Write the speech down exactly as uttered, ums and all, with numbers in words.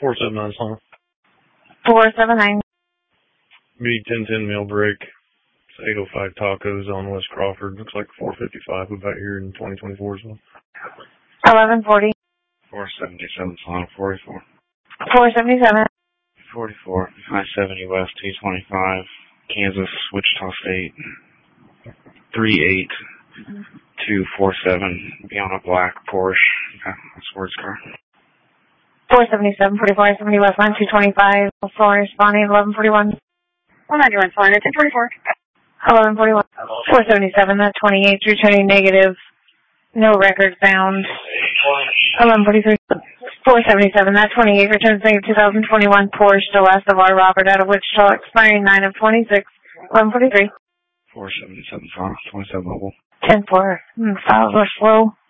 four seven nine, Slana. four seven nine. B ten ten mail break. It's eight oh five Tacos on West Crawford. Looks like four fifty-five. We're back here in twenty twenty-four as well. eleven forty. four seventy-seven, Slana, forty-four. four seventy-seven. forty-four, five seventy West, two twenty-five, Kansas, Wichita State. three eight two four seven, beyond a black Porsche. Okay, that's Word's car. four seventy-seven, forty-four, seventy West Line, two twenty-five, for responding, eleven forty-one. one ninety-one, Slana, ten forty-four. eleven forty-one. four seventy-seven, that twenty-eight, returning negative. No record found. eleven forty-three. four seventy-seven, that twenty-eight, returns negative two thousand twenty-one Porsche, Celeste of R. Robert out of Wichita, expiring nine of twenty-six. eleven forty-three. four seventy-seven, Slana, twenty-seven mobile. ten four. Hmm, files are slow.